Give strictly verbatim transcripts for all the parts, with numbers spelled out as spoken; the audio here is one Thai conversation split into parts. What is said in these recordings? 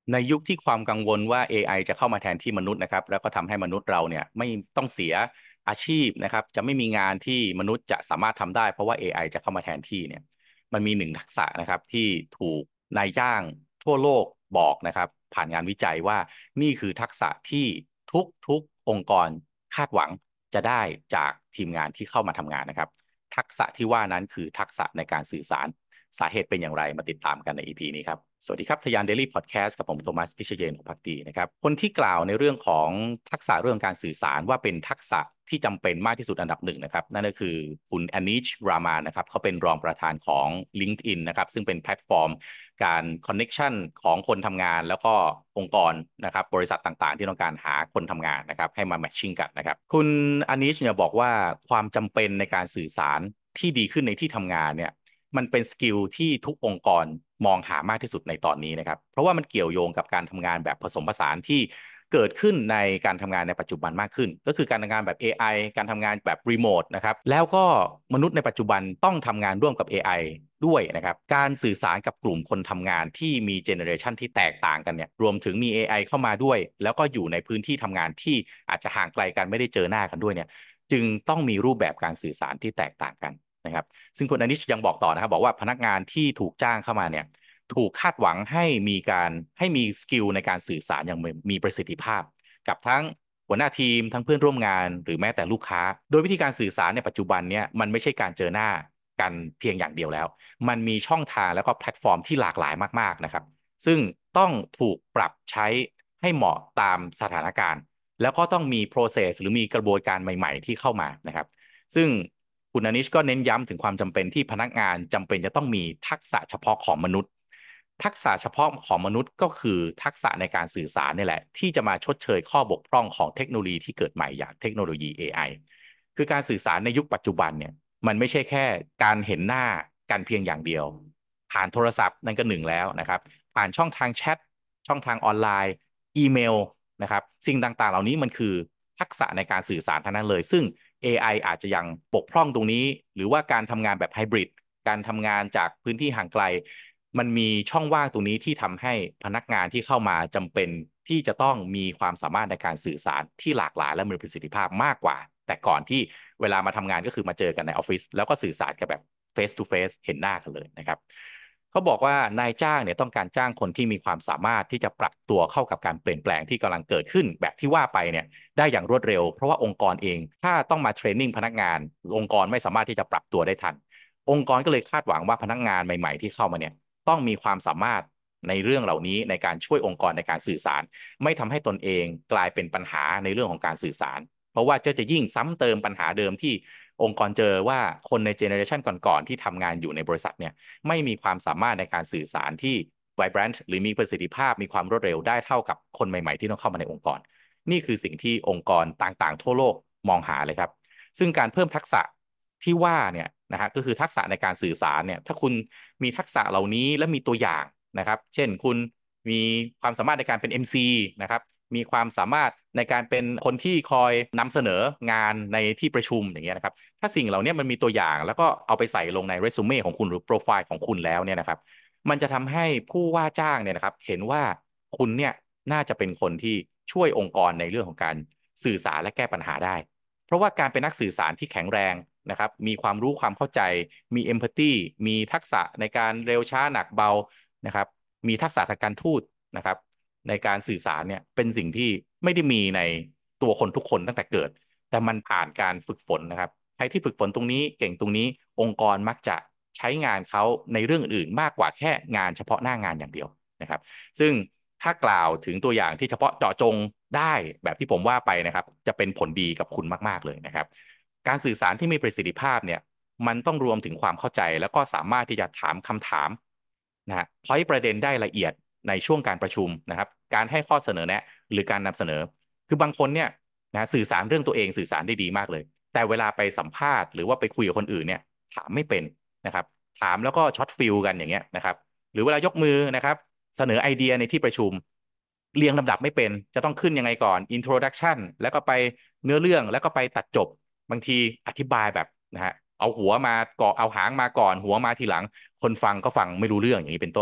ในยุคที่ความกังวลว่า เอ ไอ จะเข้ามาแทนที่มนุษย์นะครับแล้วก็ทำให้มนุษย์เราเนี่ยไม่ต้องเสียอาชีพนะครับจะไม่มีงานที่มนุษย์จะสามารถทำได้เพราะว่า เอ ไอ จะเข้ามาแทนที่เนี่ยมันมีหนึ่งทักษะนะครับที่ถูกนายจ้างทั่วโลกบอกนะครับผ่านงานวิจัยว่านี่คือทักษะที่ทุกทุกองค์กรคาดหวังจะได้จากทีมงานที่เข้ามาทำงานนะครับทักษะที่ว่านั้นคือทักษะในการสื่อสาร สาเหตุเป็นอย่างไรมาติดตามกันใน อี พี นี้ครับสวัสดีครับทยาน Daily Podcast กับผมโทมัสพิเชยนของภักดีนะครับคนที่กล่าวในเรื่องของทักษะเรื่องการสื่อสารว่าเป็นทักษะที่จำเป็นมากที่สุดอันดับหนึ่งนะครับนั่นก็คือคุณแอนนิชรามานนะครับเขาเป็นรองประธานของ ลิงก์อิน นะครับซึ่งเป็นแพลตฟอร์มการคอนเน็กชันของคนทำงานแล้วก็องค์กรนะครับบริษัทต่างๆที่ต้องการหาคนทำงานนะครับให้มาแมทชิ่งกันนะครับคุณแอนนิชเนี่ยบอกว่าความจำเป็นในการสื่อสารที่ดีขึ้นในที่ทำงานเนี่ย มันเป็นสกิลที่ทุกองค์กรมองหามากที่สุดในตอนนี้นะครับเพราะว่ามันเกี่ยวโยงกับการทำงานแบบผสมผสานที่เกิดขึ้นในการทำงานในปัจจุบันมากขึ้นก็คือการทำงานแบบ เอ ไอ การทำงานแบบรีโมทนะครับแล้วก็มนุษย์ในปัจจุบันต้องทำงานร่วมกับ เอ ไอ ด้วยนะครับการสื่อสารกับกลุ่มคนทำงานที่มีเจเนอเรชันที่แตกต่างกันเนี่ยรวมถึงมี เอ ไอ เข้ามาด้วยแล้วก็อยู่ในพื้นที่ทำงานที่อาจจะห่างไกลกันไม่ได้เจอหน้ากันด้วยเนี่ยจึงต้องมีรูปแบบการสื่อสารที่แตกต่างกันนะครับซึ่งคุณอนิชยังบอกต่อนะครับบอกว่าพนักงานที่ถูกจ้างเข้ามาเนี่ยถูกคาดหวังให้มีการให้มีสกิลในการสื่อสารอย่างมีประสิทธิภาพกับทั้งหัวหน้าทีมทั้งเพื่อนร่วมงานหรือแม้แต่ลูกค้าโดยวิธีการสื่อสารในปัจจุบันเนี่ยมันไม่ใช่การเจอหน้ากันเพียงอย่างเดียวแล้วมันมีช่องทางแล้วก็แพลตฟอร์มที่หลากหลายมากๆนะครับซึ่งต้องถูกปรับใช้ให้เหมาะตามสถานการณ์แล้วก็ต้องมี process หรือมีกระบวนการใหม่ๆที่เข้ามานะครับซึ่ง คุณอนิชก็เน้นย้ำถึงความจำเป็นที่พนักงานจำเป็นจะต้องมีทักษะเฉพาะของมนุษย์ทักษะเฉพาะของมนุษย์ก็คือทักษะในการสื่อสารนี่แหละที่จะมาชดเชยข้อบกพร่องของเทคโนโลยีที่เกิดใหม่อย่างเทคโนโลยี เอ ไอ คือการสื่อสารในยุคปัจจุบันเนี่ยมันไม่ใช่แค่การเห็นหน้ากันเพียงอย่างเดียวผ่านโทรศัพท์นั่นก็หนึ่งแล้วนะครับผ่านช่องทางแชทช่องทางออนไลน์อีเมลนะครับสิ่งต่างๆเหล่านี้มันคือทักษะในการสื่อสารทั้งนั้นเลยซึ่ง เอ ไอ อาจจะยังปกพร่องตรงนี้หรือว่าการทำงานแบบไฮบริดการทำงานจากพื้นที่ห่างไกลมันมีช่องว่างตรงนี้ที่ทำให้พนักงานที่เข้ามาจำเป็นที่จะต้องมีความสามารถในการสื่อสารที่หลากหลายและมีประสิทธิภาพมากกว่าแต่ก่อนที่เวลามาทำงานก็คือมาเจอกันในออฟฟิศแล้วก็สื่อสารกันแบบ face to face เห็นหน้ากันเลยนะครับเขาบอกว่านายจ้างเนี่ยต้องการจ้างคนที่มีความสามารถที่จะปรับตัวเข้ากับการเปลี่ยนแปลงที่กำลังเกิดขึ้นแบบที่ว่าไปเนี่ยได้อย่างรวดเร็วเพราะว่าองค์กรเองถ้าต้องมาเทรนนิ่งพนักงานองค์กรไม่สามารถที่จะปรับตัวได้ทันองค์กรก็เลยคาดหวังว่าพนักงานใหม่ๆที่เข้ามาเนี่ยต้องมีความสามารถในเรื่องเหล่านี้ในการช่วยองค์กรในการสื่อสารไม่ทำให้ตนเองกลายเป็นปัญหาในเรื่องของการสื่อสารเพราะว่าจะจะยิ่งซ้ำเติมปัญหาเดิมที่องค์กรเจอว่าคนในเจเนอเรชันก่อนๆที่ทำงานอยู่ในบริษัทเนี่ย ไม่มีความสามารถในการสื่อสารที่ vibrant หรือมีประสิทธิภาพมีความรวดเร็วได้เท่ากับคนใหม่ๆที่ต้องเข้ามาในองค์กรนี่คือสิ่งที่องค์กรต่างๆทั่วโลกมองหาเลยครับซึ่งการเพิ่มทักษะที่ว่าเนี่ยนะฮะก็คือทักษะในการสื่อสารเนี่ยถ้าคุณมีทักษะเหล่านี้และมีตัวอย่างนะครับเช่นคุณมีความสามารถในการเป็น เอ็ม ซี นะครับมีความสามารถในการเป็นคนที่คอยนำเสนองานในที่ประชุมอย่างเงี้ยนะครับ ถ้าสิ่งเหล่านี้มันมีตัวอย่างแล้วก็เอาไปใส่ลงในเรซูเม่ของคุณหรือโปรไฟล์ของคุณแล้วเนี่ยนะครับมันจะทำให้ผู้ว่าจ้างเนี่ยนะครับเห็นว่าคุณเนี่ยน่าจะเป็นคนที่ช่วยองค์กรในเรื่องของการสื่อสารและแก้ปัญหาได้เพราะว่าการเป็นนักสื่อสารที่แข็งแรงนะครับมีความรู้ความเข้าใจมีเอมพัตตีมีทักษะในการเร็วช้าหนักเบานะครับมีทักษะทางการทูตนะครับในการสื่อสารเนี่ยเป็นสิ่งที่ไม่ได้มีในตัวคนทุกคนตั้งแต่เกิดแต่มันผ่านการฝึกฝนนะครับ ใครที่ฝึกฝนตรงนี้เก่งตรงนี้องค์กรมักจะใช้งานเขาในเรื่องอื่นมากกว่าแค่งานเฉพาะหน้างานอย่างเดียวนะครับซึ่งถ้ากล่าวถึงตัวอย่างที่เฉพาะเจาะจงได้แบบที่ผมว่าไปนะครับจะเป็นผลดีกับคุณมากๆเลยนะครับการสื่อสารที่มีประสิทธิภาพเนี่ยมันต้องรวมถึงความเข้าใจแล้วก็สามารถที่จะถามคำถามนะฮะพอยประเด็นได้ละเอียดในช่วงการประชุมนะครับการให้ข้อเสนอแนะหรือการนำเสนอคือบางคนเนี่ยนะสื่อสารเรื่องตัวเองสื่อสารได้ดีมากเลย แต่เวลาไปสัมภาษณ์หรือว่าไปคุยกับคนอื่นเนี่ยถามไม่เป็นนะครับถามแล้วก็ช็อตฟิลกันอย่างเงี้ยนะครับหรือเวลายกมือนะครับเสนอไอเดียในที่ประชุมเรียงลำดับไม่เป็นจะต้องขึ้นยังไงก่อน introduction แล้วก็ไปเนื้อเรื่องแล้วก็ไปตัดจบบางทีอธิบายแบบนะฮะเอาหัวมาก่อนเอาหางมาก่อนหัวมาทีหลังคนฟังก็ฟังไม่รู้เรื่องอย่างนี้เป็นต้น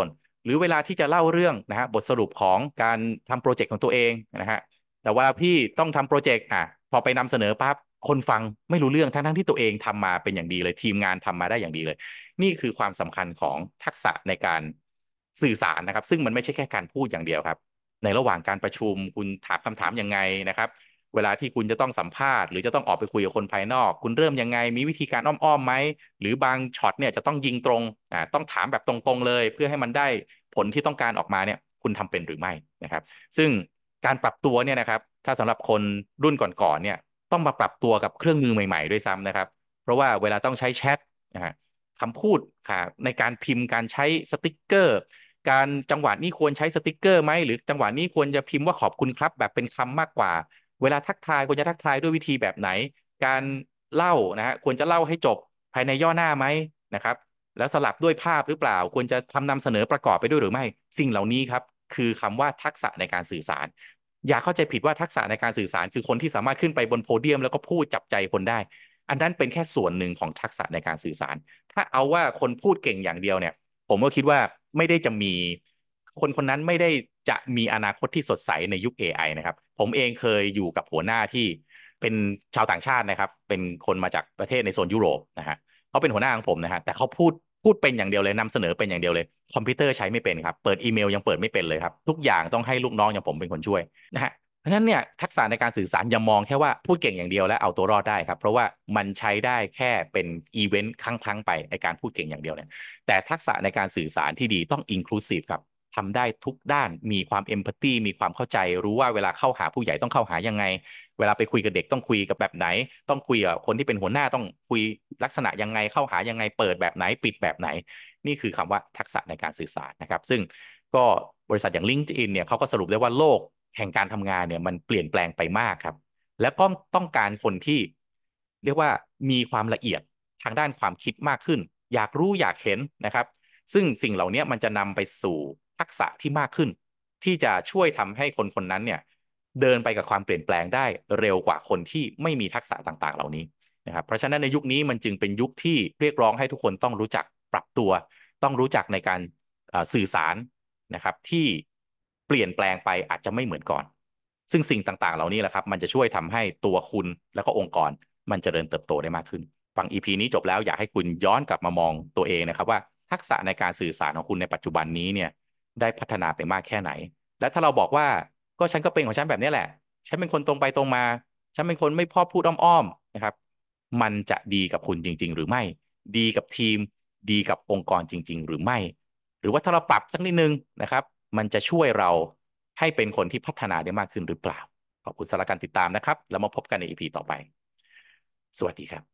หรือเวลาที่จะเล่าเรื่องนะฮะบทสรุปของการทำโปรเจกต์ของตัวเองนะฮะแต่ว่าพี่ต้องทำโปรเจกต์อ่ะพอไปนำเสนอปั๊บคนฟังไม่รู้เรื่องทั้งทั้งที่ตัวเองทำมาเป็นอย่างดีเลยทีมงานทำมาได้อย่างดีเลยนี่คือความสำคัญของทักษะในการสื่อสารนะครับซึ่งมันไม่ใช่แค่การพูดอย่างเดียวครับในระหว่างการประชุมคุณถามคำถามยังไงนะครับเวลาที่คุณจะต้องสัมภาษณ์หรือจะต้องออกไปคุยกับคนภายนอกคุณเริ่มยังไงมีวิธีการอ้อมๆไหมหรือบางช็อตเนี่ยจะต้องยิงตรงอ่าต้องถามแบบตรงๆเลยเพื่อให้มันได้ผลที่ต้องการออกมาเนี่ยคุณทำเป็นหรือไม่นะครับซึ่งการปรับตัวเนี่ยนะครับถ้าสำหรับคนรุ่นก่อนๆเนี่ยต้องมาปรับตัวกับเครื่องมือใหม่ๆด้วยซ้ำนะครับเพราะว่าเวลาต้องใช้แชทนะฮะคำพูดค่ะในการพิมพ์การใช้สติ๊กเกอร์การจังหวะนี้ควรใช้สติ๊กเกอร์ไหมหรือจังหวะนี้ควรจะพิมพ์ว่าขอบคุณครับแบบเป็นคำมากกว่าเวลาทักทายควรจะทักทายด้วยวิธีแบบไหนการเล่านะฮะควรจะเล่าให้จบภายในย่อหน้าไหมนะครับแล้วสลับด้วยภาพหรือเปล่าควรจะทำนำเสนอประกอบไปด้วยหรือไม่สิ่งเหล่านี้ครับคือคำว่าทักษะในการสื่อสารอย่าเข้าใจผิดว่าทักษะในการสื่อสารคือคนที่สามารถขึ้นไปบนโพเดียมแล้วก็พูดจับใจคนได้อันนั้นเป็นแค่ส่วนหนึ่งของทักษะในการสื่อสารถ้าเอาว่าคนพูดเก่งอย่างเดียวเนี่ยผมก็คิดว่าไม่ได้จะมีคนคนนั้นไม่ได้จะมีอนาคตที่สดใสในยุค เอ ไอ นะครับผมเองเคยอยู่กับหัวหน้าที่เป็นชาวต่างชาตินะครับเป็นคนมาจากประเทศในโซนยุโรปนะฮะเขาเป็นหัวหน้าของผมนะฮะแต่เขาพูดพูดเป็นอย่างเดียวเลยนำเสนอเป็นอย่างเดียวเลยคอมพิวเตอร์ใช้ไม่เป็นครับเปิดอีเมลยังเปิดไม่เป็นเลยครับทุกอย่างต้องให้ลูกน้องอย่างผมเป็นคนช่วยนะฮะเพราะฉะนั้นเนี่ยทักษะในการสื่อสารอย่ามองแค่ว่าพูดเก่งอย่างเดียวและเอาตัวรอดได้ครับเพราะว่ามันใช้ได้แค่เป็นอีเวนต์ครั้งๆไปในการพูดเก่งอย่างเดียวเนี่ยแต่ทักษะในการสื่อสารที่ดีต้องอินคลูซีฟครับทำได้ทุกด้านมีความเอมพัตตีมีความเข้าใจรู้ว่าเวลาเข้าหาผู้ใหญ่ต้องเข้าหายังไงเวลาไปคุยกับเด็กต้องคุยกับแบบไหนต้องคุยกับคนที่เป็นหัวหน้าต้องคุยลักษณะยังไงเข้าหายังไงเปิดแบบไหนปิดแบบไหนนี่คือคำว่าทักษะในการสื่อสารนะครับซึ่งก็บริษัทอย่าง ลิงก์อิน เนี่ยเขาก็สรุปได้ว่าโลกแห่งการทำงานเนี่ยมันเปลี่ยนแปลงไปมากครับแล้วก็ต้องการคนที่เรียกว่ามีความละเอียดทางด้านความคิดมากขึ้นอยากรู้อยากเห็นนะครับซึ่งสิ่งเหล่านี้มันจะนำไปสู่ทักษะที่มากขึ้นที่จะช่วยทำให้คนคนนั้นเนี่ยเดินไปกับความเปลี่ยนแปลงได้เร็วกว่าคนที่ไม่มีทักษะต่างๆเหล่านี้นะครับเพราะฉะนั้นในยุคนี้มันจึงเป็นยุคที่เรียกร้องให้ทุกคนต้องรู้จักปรับตัวต้องรู้จักในการสื่อสารนะครับที่เปลี่ยนแปลงไปอาจจะไม่เหมือนก่อนซึ่งสิ่งต่างๆเหล่านี้แหละครับมันจะช่วยทำให้ตัวคุณแล้วก็องค์กรมันจเจริญเติบโตได้มากขึ้นฟัง อี พี นี้จบแล้วอยากให้คุณย้อนกลับมามองตัวเองนะครับว่าทักษะในการสื่อสารของคุณในปัจจุบันนี้เนี่ยได้พัฒนาไปมากแค่ไหนและถ้าเราบอกว่าก็ฉันก็เป็นของฉันแบบนี้แหละฉันเป็นคนตรงไปตรงมาฉันเป็นคนไม่พอพูดอ้อมๆนะครับมันจะดีกับคุณจริงๆหรือไม่ดีกับทีมดีกับองค์กรจริงๆหรือไม่หรือว่าถ้าเราปรับสักนิดนึงนะครับมันจะช่วยเราให้เป็นคนที่พัฒนาได้มากขึ้นหรือเปล่าขอบคุณสำหรับการติดตามนะครับแล้วมาพบกันใน อี พี ต่อไปสวัสดีครับ